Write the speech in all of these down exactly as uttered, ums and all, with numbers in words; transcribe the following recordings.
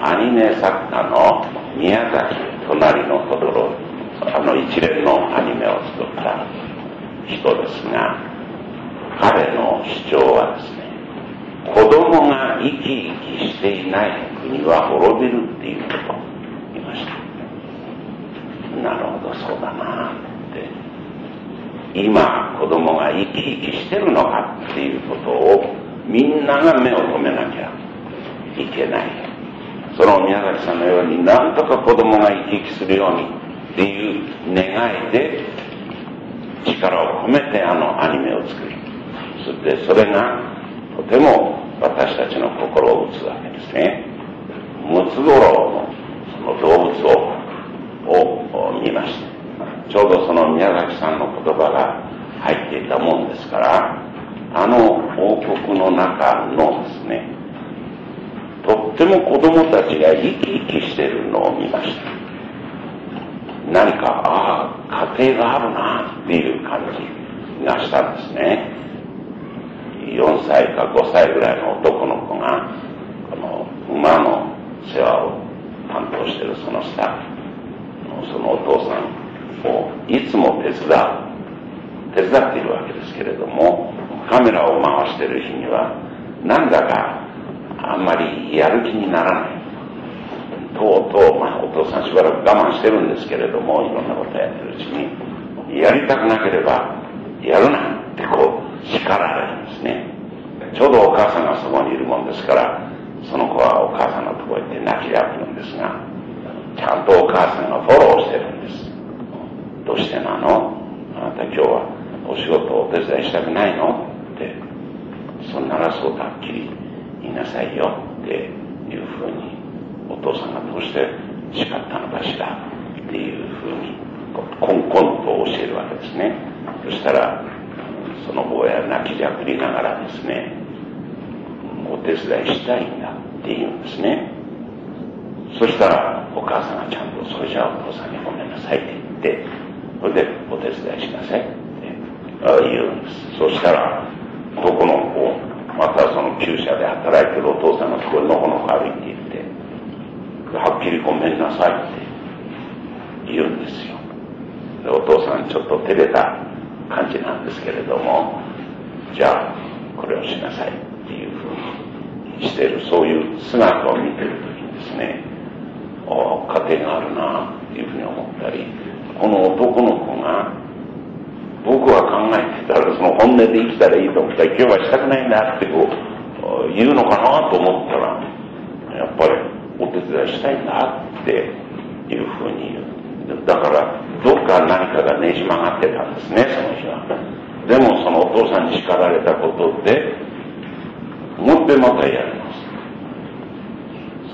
アニメ作家の宮崎隣のトトロ、あの一連のアニメを作った人ですが、彼の主張はですね、子供が生き生きしていない国は滅びるっていうことを言いました。なるほど、そうだなって。今子供が生き生きしてるのかっていうことをみんなが目を留めなきゃいけない。その宮崎さんのようになんとか子供が生き生きするようにっていう願いで力を込めてあのアニメを作り、そしてそれがとても私たちの心を打つわけですね。ムツゴロウのその動物王を見ました。ちょうどその宮崎さんの言葉が入っていたもんですから、あの王国の中のですね、とっても子供たちが生き生きしているのを見ました。何か、ああ、家庭があるなっていう感じがしたんですね。よんさいかごさいぐらいの男の子が、この馬の世話を担当しているそのスタッフ、そのお父さんをいつも手伝う、手伝っているわけですけれども、カメラを回している日には、なんだかあんまりやる気にならない。とうとう、まあ、お父さんしばらく我慢してるんですけれども、いろんなことやってるうちに、やりたくなければやるなってこう叱られるんですね。ちょうどお母さんがそこにいるもんですから、その子はお母さんのところへ行って泣きやむんですが、ちゃんとお母さんがフォローしてるんです。どうしてなの？あなた今日はお仕事をお手伝いしたくないの？って、そんならそうとはっきり言いなさいよっていうふうに、お父さんがどうして叱ったのかしらっていうふうにコンコンと教えるわけですね。そしたらその坊や泣きじゃくりながらですね、お手伝いしたいんだって言うんですね。そしたらお母さんがちゃんと、それじゃあお父さんにごめんなさいって言って、それでお手伝いしなさいって言うんです。そしたら男の子、またその厩舎で働いてるお父さんがそこにのこのこ歩いていって、はっきりごめんなさいって言うんですよ。でお父さんちょっと照れた感じなんですけれども、じゃあこれをしなさいっていうふうにしている、そういう姿を見てるときにですね、ああ家庭があるなっていうふうに思ったり、この男の子が僕は考えてたら、その本音で生きたらいいと思ったら、今日はしたくないんだってこう言うのかなと思ったら、やっぱりお手伝いしたいんだっていうふうに言う。だからどっか何かがねじ曲がってたんですね、その日は。でもそのお父さんに叱られたことでもう一遍またやります。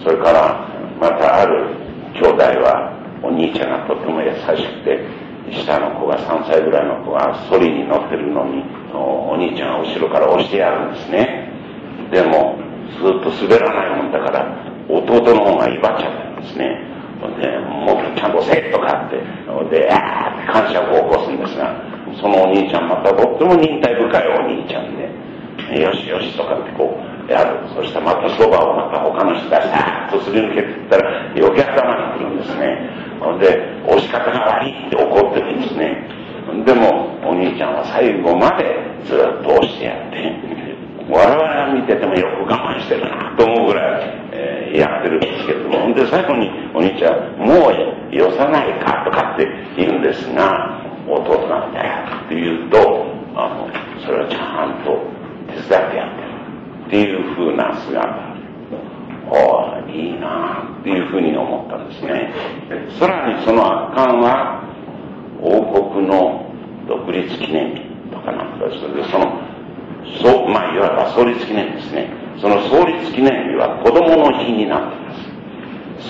それからまたある兄弟は、お兄ちゃんがとても優しくて、下の子がさんさいぐらいの子がソリに乗ってるのに、お兄ちゃんが後ろから押してやるんですね。でもずっと滑らないもんだから、弟の方が威張っちゃったんですね。でもっとちゃんとせえとかってで、あーって感謝を起こすんですが、そのお兄ちゃんまたとっても忍耐深いお兄ちゃんで、よしよしとかってこうやる。そしてまたそばをまた他の人がさーっとすり抜けていったら余計頭にくるんですね。で押し方が悪いって怒ってるんですね。でもお兄ちゃんは最後までずっと押してやって、我々が見ててもよく我慢してるなと思うぐらい、えー、やってるんですけれども、で最後にお兄ちゃんもうよさないかとかって言うんですが、弟なんだよって言うと、あのそれをちゃんと手伝ってやってるっていう風な姿、おーいいなっていうふうに思ったんですね。さらにその圧巻は王国の独立記念日とかなんかですので、そのそまあいわば創立記念ですね。その創立記念日は子供の日になっています。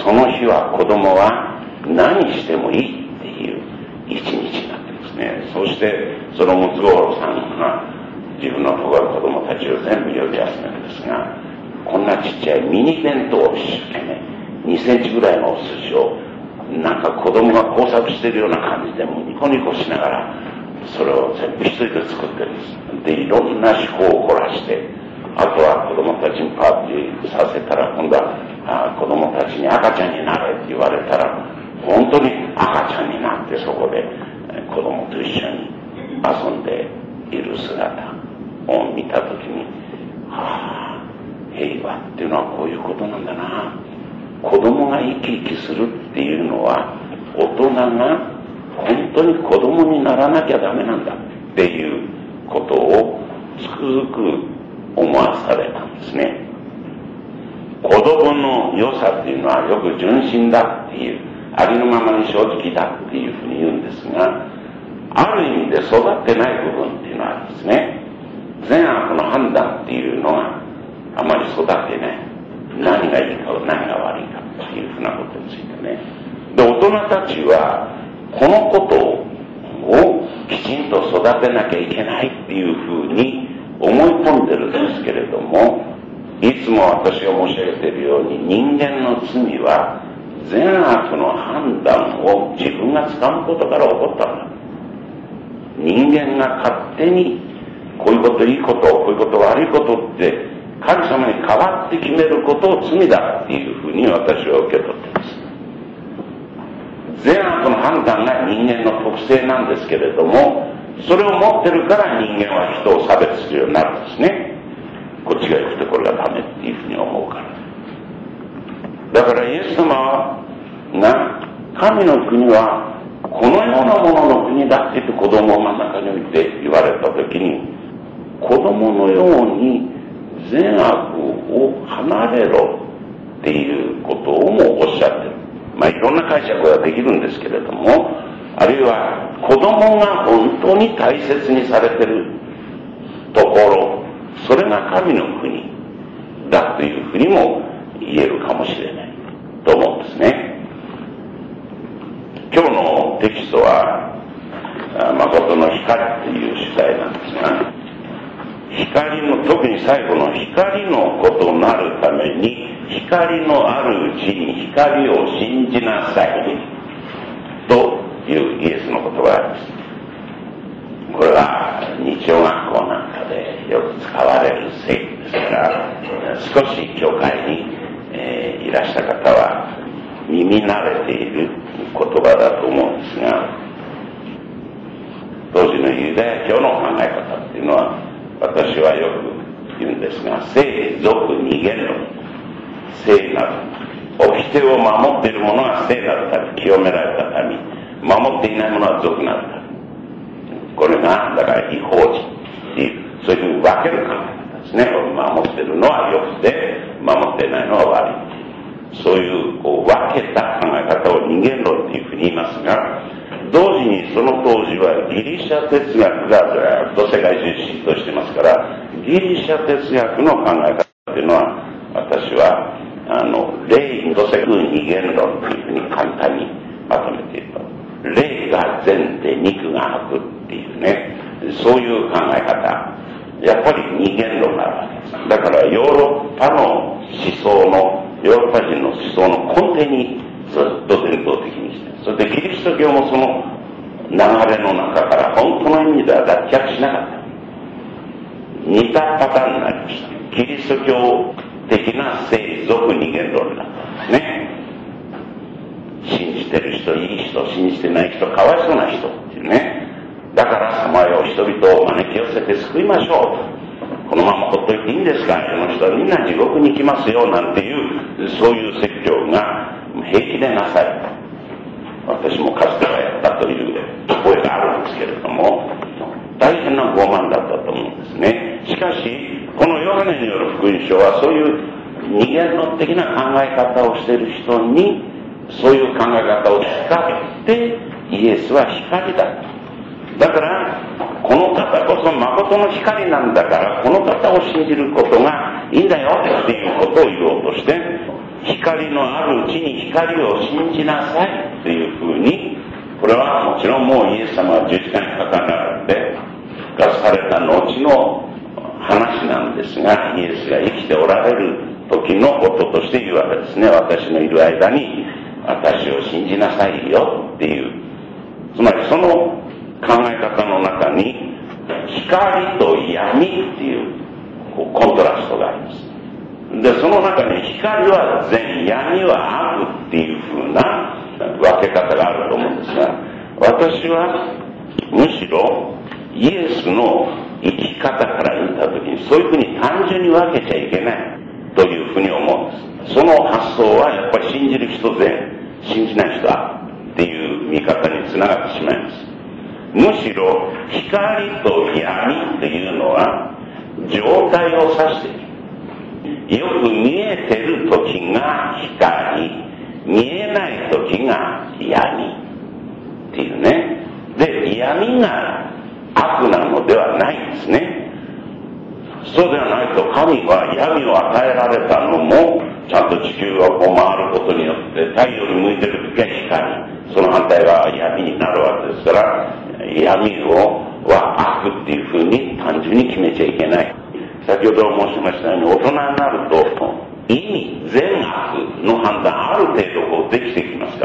その日は子供は何してもいいっていう一日になってますね。そしてそのムツゴロウさんが自分のところの子供たちを全部呼び集めるんですが、こんなちっちゃいミニ弁当を一生懸命にセンチぐらいのお寿司をなんか子供が工作してるような感じでもニコニコしながらそれを全部一人で作ってるんです。でいろんな手法を凝らして、あとは子供たちにパーティーさせたら今度はあ子供たちに赤ちゃんになれって言われたら、本当に赤ちゃんになってそこで子供と一緒に遊んでいる姿を見たときに、はあ、平和っていうのはこういうことなんだな。子供が生き生きするっていうのは、大人が本当に子供にならなきゃダメなんだっていうことをつくづく思わされたんですね。子供の良さっていうのはよく純真だっていう、ありのままに正直だっていうふうに言うんですが、ある意味で育ってない部分っていうのはあるんですね。善悪の判断っていうのがあまり育ってない。何がいいか何が悪いかっていうふうなことについてね。で、大人たちはこのことをきちんと育てなきゃいけないっていうふうに思い込んでるんですけれども、いつも私が申し上げているように、人間の罪は善悪の判断を自分がつかむことから起こったんだ。人間が勝手にこういうこといいこと、こういうこと悪いことって神様に代わって決めることを罪だっていうふうに私は受け取っています。善悪の判断が人間の特性なんですけれども、それを持ってるから人間は人を差別するようになるんですね。こっちが良くてこれがダメっていうふうに思うから。だからイエス様が神の国はこのようなものの国だって言って子供を真ん中に置いて言われた時に、子供のように善悪を離れろっていうことをもおっしゃってる。まあいろんな解釈ができるんですけれども、あるいは子供が本当に大切にされてるところ、それが神の国だというふうにも言えるかもしれないと思うんですね。今日のテキストは誠の光っていう主題なんですが、光の、特に最後の光のことなるために光のあるうちに光を信じなさいというイエスの言葉があります。これは日曜学校なんかでよく使われる聖句ですから、少し教会に、えー、いらした方は耳慣れている言葉だと思うんですが、当時のユダヤ教の考え方っていうのは、私はよく言うんですが、聖俗二元論、聖なる掟を守っている者が聖なる民、清められた民、守っていない者は俗なる民。これがだから異邦人っていう、そういうふうに分ける考え方ですね。守っているのは良くて、守っていないのは悪い。そういうこう分けた考え方を二元論っていうふうに言いますが、同時にその当時はギリシャ哲学がずっと世界中に浸透してますから、ギリシャ哲学の考え方っていうのは、私はあの霊と世界二元論というふうに簡単にまとめていると、霊が善で肉が悪っていうね、そういう考え方、やっぱり二元論があるわけです。だからヨーロッパの思想のヨーロッパ人の思想の根底にずっと伝統的にして、それでキリスト教もその流れの中から本当の意味では脱却しなかった。似たパターンになりました。キリスト教的な聖俗二元論だったんですね。信じてる人、いい人、信じてない人、かわいそうな人っていうね。だからさまよう人々を招き寄せて救いましょう。このままほっといていいんですか、世の人はみんな地獄に行きますよなんていう、そういう説教が平気でなされた。私もかつてはやったという覚えがあるんですけれども、大変な傲慢だったと思うんですね。しかしこのヨハネによる福音書はそういう二元論的な考え方をしている人にそういう考え方を使ってイエスは光だ。だからこの方こそ誠の光なんだから、この方を信じることがいいんだよっていうことを言おうとして、光のあるうちに光を信じなさいっていうふうに、これはもちろんもうイエス様は十字架にかかられて復活された後の話なんですが、イエスが生きておられる時のこととして言うわけですね。私のいる間に私を信じなさいよっていう、つまりその考え方の中に光と闇っていうコントラストがあります。 で、その中に光は善、闇は悪っていうふうな分け方があると思うんですが、私はむしろイエスの生き方から見たときに、そういうふうに単純に分けちゃいけないというふうに思うんです。その発想はやっぱり信じる人善、信じない人はっていう見方につながってしまいます。むしろ光と闇っていうのは状態を指している。よく見えてる時が光、見えない時が闇っていうね。で、闇が悪なのではないんですね。そうではないと、神は闇を与えられたのもちゃんと地球がこう回ることによって太陽に向いてる時は光、その反対側は闇になるわけですから、闇をは悪っていうふうに単純に決めちゃいけない。先ほど申しましたように、大人になると意味、善悪の判断ある程度こうできてきますから、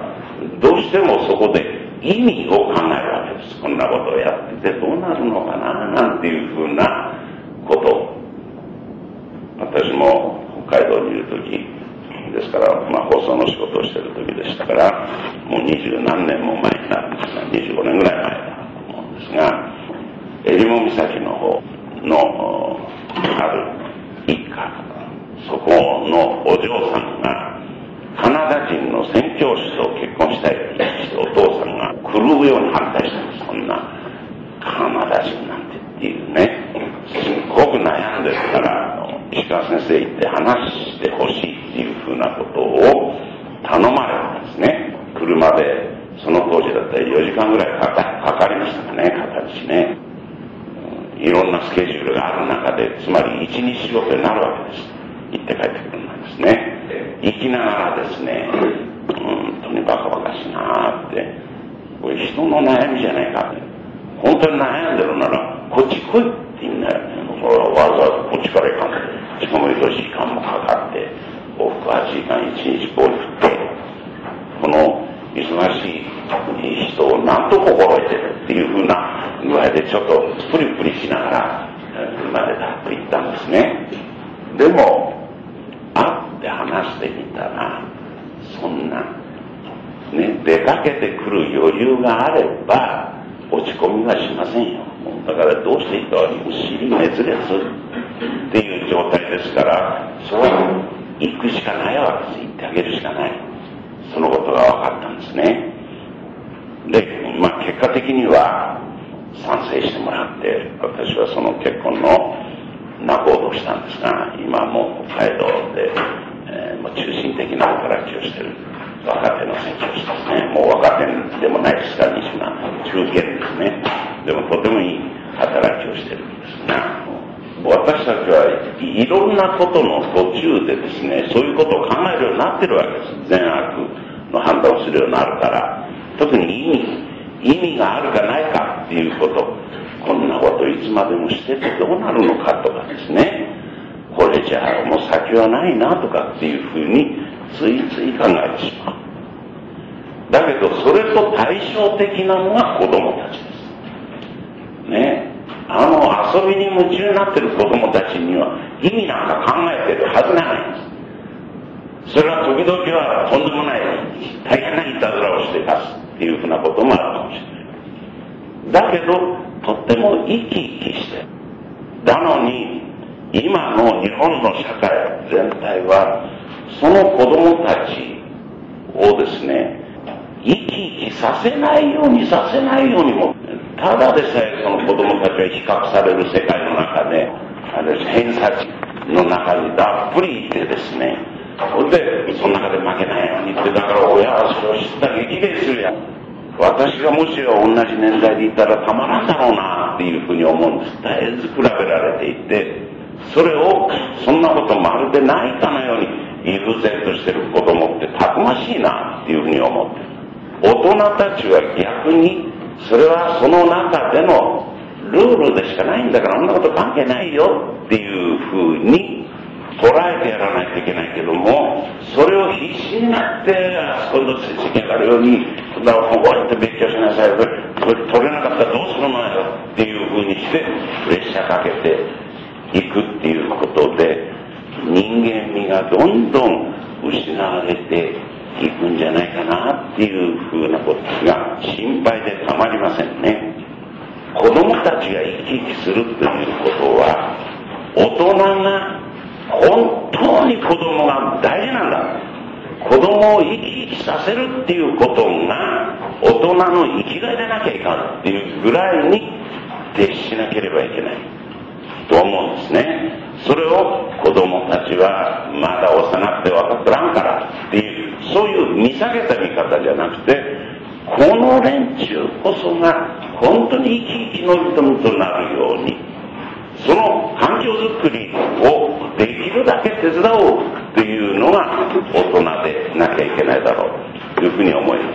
どうしてもそこで意味を考えるわけです。こんなことをやっててどうなるのかななんていうふうなこと。私も北海道にいる時ですから、まあ、放送の仕事をしている時でしたから、もう二十何年も前になるんですが、にじゅうごねんぐらい前だと思うんですが、襟裳岬の方のある一家、そこのお嬢さんがカナダ人の宣教師と結婚したいって言ってお父さんが狂うように反対したんです。そんなカナダ人なんてっていうね、すっごく悩んでるから石川先生行って話してほしいっていうふうなことを頼まれたんですね。車でその当時だったらよじかんぐらいか か, かかりましたかね、片道ね。いろんなスケジュールがある中で、つまり一日仕事になるわけです。行って帰ってくるんですね。行きながらですね、本当にバカバカしいなーって、これ人の悩みじゃないかって、本当に悩んでるならこっち来いって言うんだよね。それはわざわざこっちから行かんで、しかもいちじかんもかかって往復はちじかんいちにちこう振って、この忙しい人をなんと心得てるっていうふうな具合でちょっとプリプリしながら車でだっと行ったんですね。でも会って話してみたら、そんなね、出かけてくる余裕があれば落ち込みはしませんよ。だからどうしていいか尻滅裂っていう状態ですから、それは行くしかないわけです。行ってあげるしかない。そのことが分かったんですね。で、まあ結果的には賛成してもらって、私はその結婚の仲人をしたんですが、今も北海道で、えー、もう中心的な働きをしている若手の選挙師ですね。もう若手でもないですから、西村中堅ですね。でもとてもいい働きをしているんですが、私たちはいろんなことの途中でですね、そういうことを考えるようになってるわけです。善悪の判断をするようになるから、特に意味、意味があるかないかっていうこと、こんなこといつまでもしててどうなるのかとかですね、これじゃあもう先はないなとかっていうふうについつい考えてしまう。だけどそれと対照的なのが子供たちですね。あの遊びに夢中になってる子供たちには意味なんか考えてるはずがないんです。それは時々はとんでもない大変ないたずらをして出すっていうふうなこともあるかもしれない。だけどとっても生き生きしてだのに、今の日本の社会全体はその子供たちをですね、生き生きさせないようにさせないようにも、ただでさえその子供たちは比較される世界の中で、あれ偏差値の中にたっぷりいてですね、それでその中で負けないようにって、だから親はそれを知った激励するやん。私がもし同じ年代でいたらたまらんだろうなっていうふうに思うんです。絶えず比べられていて、それをそんなことまるでないかのように悠然としてる子供ってたくましいなっていうふうに思ってる。大人たちは逆にそれはその中でのルールでしかないんだから、そんなこと関係ないよっていうふうに捉えてやらないといけないけども、それを必死になってあそこの世間があるように、だからこうやって勉強しなさい、これ取れなかったらどうするのよっていうふうにしてプレッシャーかけていくっていうことで、 人間味がどんどん失われていくんじゃないかなっていうふうなことが心配でたまりませんね。子供たちが生き生きするということは、大人が本当に子供が大事なんだ、子供を生き生きさせるっていうことが大人の生きがいでなきゃいかんっていうぐらいに徹しなければいけないと思うんですね。それを子供たちはまだ幼くて分かってらんからっていう、そういう見下げた見方じゃなくて、この連中こそが本当に生き生きの人々となるように、その環境づくりをできるだけ手伝おうっていうのが大人でなきゃいけないだろうというふうに思います。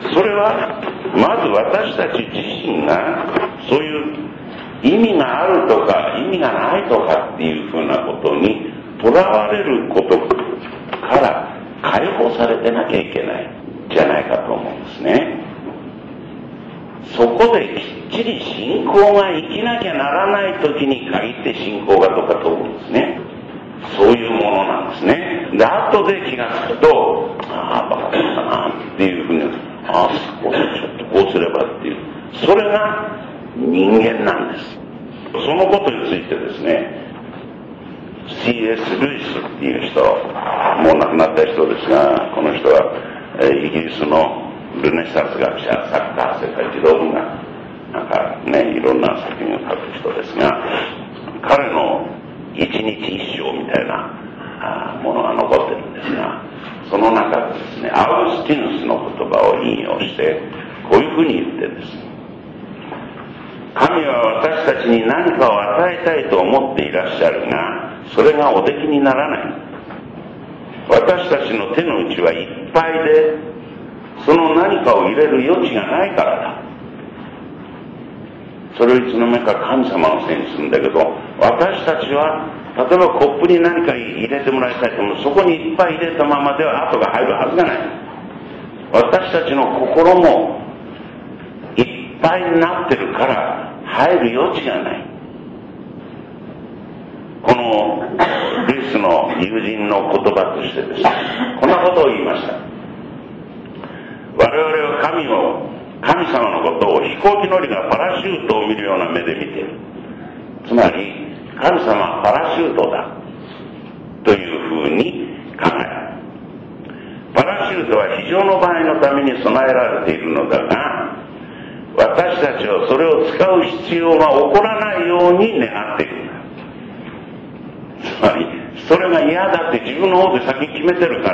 それはまず私たち自身がそういう意味があるとか意味がないとかっていうふうなことにとらわれることから解放されてなきゃいけないじゃないかと思うんですね。そこできっちり信仰が生きなきゃならない時に限って信仰がどっか飛ぶんですね。そういうものなんですね。で、後で気がつくと、ああバカだったなっていうふうに、ああそこでちょっとこうすればっていう、それが人間なんです。そのことについてですね、シーエス ルイスっていう人、もう亡くなった人ですが、この人はイギリスのルネサンス学者、作家、世界児童文学、なんかね、いろんな作品を書く人ですが、彼の一日一生みたいなものが残ってるんですが、その中でですね、アウグスティヌスの言葉を引用してこういうふうに言ってるんです。神は私たちに何かを与えたいと思っていらっしゃるが、それがおできにならない。私たちの手の内はいっぱいで、その何かを入れる余地がないからだ。それをいつの間にか神様のせいにするんだけど、私たちは例えばコップに何か入れてもらいたいと思う、そこにいっぱい入れたままでは後が入るはずがない。私たちの心もいっぱいになってるから入る余地がない。このルイスの友人の言葉としてですね、こんなことを言いました。我々は神を神様のことを飛行機乗りがパラシュートを見るような目で見ている。つまり神様はパラシュートだというふうに考える。パラシュートは非常の場合のために備えられているのだが、私たちはそれを使う必要が起こらないように願っているんだ。つまりそれが嫌だって自分の方で先に決めてるから、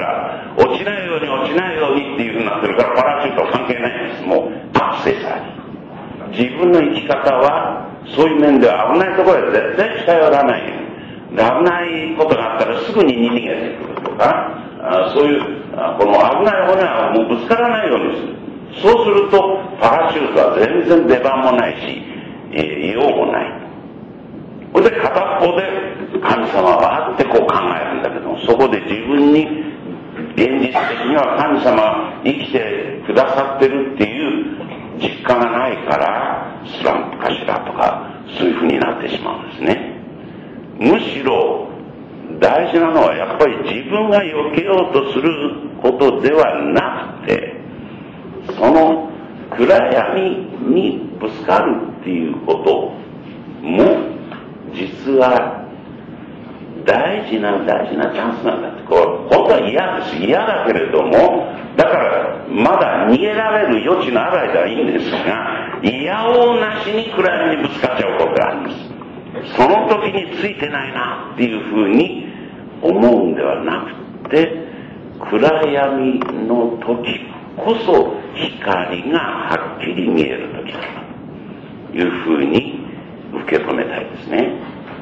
落ちないように落ちないようにっていうふうになってるから、パラシュートは関係ないんです。もうアクセサリー。自分の生き方はそういう面では危ないところへ絶対近寄らない。危ないことがあったらすぐに逃げてくるとか、あそういうこの危ない骨はもうぶつからないようにする。そうするとパラシュートは全然出番もないし、えー、用もない。それで片っぽで神様はあってこう考えるんだけども、そこで自分に現実的には神様生きてくださってるっていう実感がないからスランプかしらとか、そういうふうになってしまうんですね。むしろ大事なのはやっぱり自分が避けようとすることではなくて、その暗闇にぶつかるっていうことも実は大事な大事なチャンスなんだって。これ本当は嫌です。嫌だけれども、だからまだ逃げられる余地のある間はいいんですが、嫌おうなしに暗闇にぶつかっちゃうことがあります。その時についてないなっていうふうに思うんではなくて、暗闇の時こそ光がはっきり見える時だというふうに受け止めたいですね。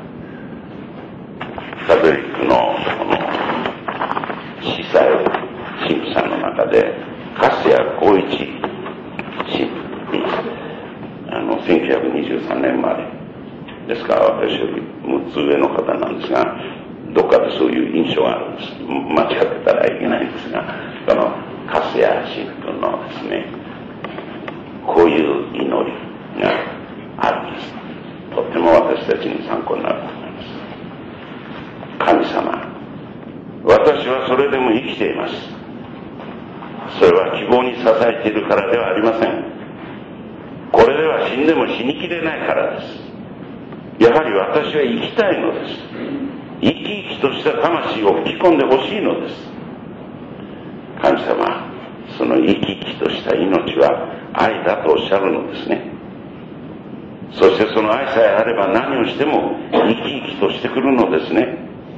カトリックのこの司祭神父さんの中で粕谷光一神父、あのせんきゅうひゃくにじゅうさんねん生まれですから、私よりむっつ上の方なんですが、どっかでそういう印象があるんです。間違ってたらいけないんですが、この粕谷神父のですね、こういう祈りがあるんです。とっても私たちに参考になると思います。神様、 それは希望に支えているからではありません。これでは死んでも死にきれないからです。やはり私は生きたいのです。生き生きとした魂を吹き込んでほしいのです。神様、その生き生きとした命は愛だとおっしゃるのですね。そしてその愛さえあれば何をしても生き生きとしてくるのですね。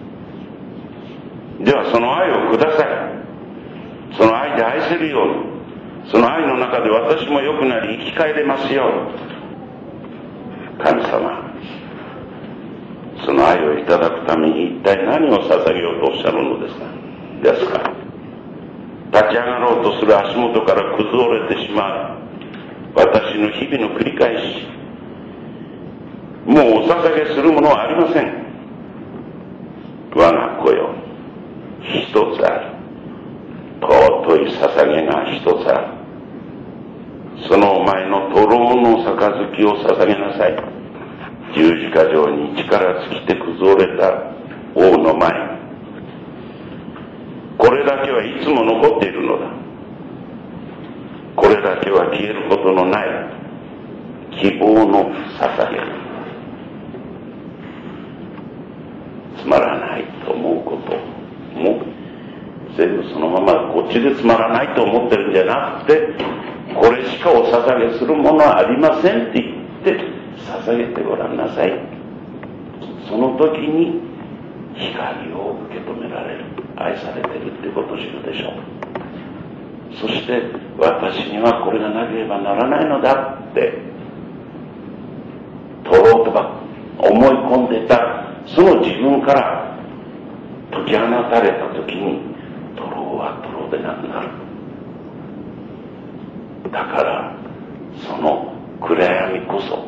ではその愛をください。その愛で愛せるように、その愛の中で私も良くなり生き返れますように。神様、その愛をいただくために一体何を捧げようとおっしゃるのですかですか。立ち上がろうとする足元から崩れてしまう私の日々の繰り返し、もうお捧げするものはありません。我が子よ、一つある。尊い捧げが一つある。そのお前の灯籠の杯を捧げなさい。十字架上に力尽きて崩れた王の前に。これだけはいつも残っているのだ。これだけは消えることのない希望の捧げ。つまらないと思うことも全部そのままこっちでつまらないと思ってるんじゃなくて、これしかお捧げするものはありませんって言って捧げてごらんなさい。その時に光を受け止められる、愛されてるってことを知るでしょう。そして私にはこれがなければならないのだって取ろうとか思い込んでたその自分から解き放たれた時に、取ろうは取ろうでなくなる。だからその暗闇こそ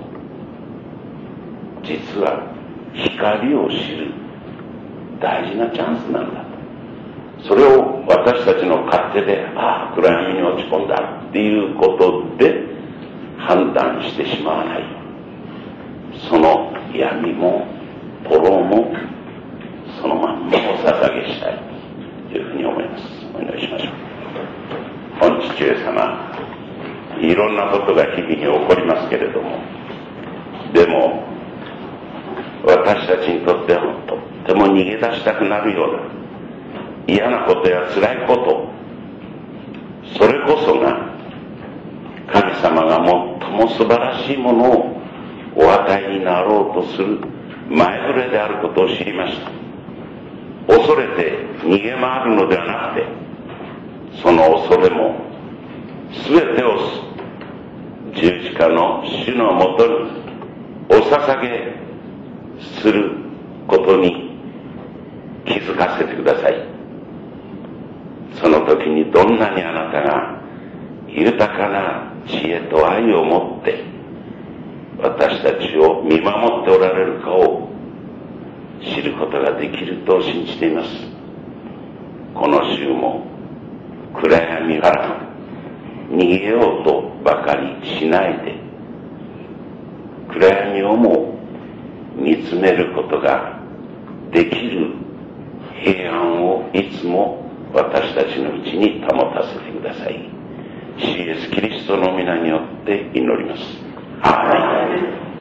実は光を知る大事なチャンスなんだ。それを私たちの勝手で、ああ暗闇に落ち込んだっていうことで判断してしまわない。その闇も灯籠もそのまんまお捧げしたいというふうに思います。お祈りしましょう。御父上様、いろんなことが日々に起こりますけれども、でも私たちにとってはとっても逃げ出したくなるような嫌なことや辛いこと、それこそが神様が最も素晴らしいものをお与えになろうとする前触れであることを知りました。恐れて逃げ回るのではなくて、その恐れも全てを十字架の主のもとにお捧げすることに気づかせてください。その時にどんなにあなたが豊かな知恵と愛を持って私たちを見守っておられるかを知ることができると信じています。この週も暗闇から逃げようとばかりしないで、暗闇をも見つめることができる平安をいつも私たちのうちに保たせてください。主イエスキリストの皆によって祈ります。アーメン。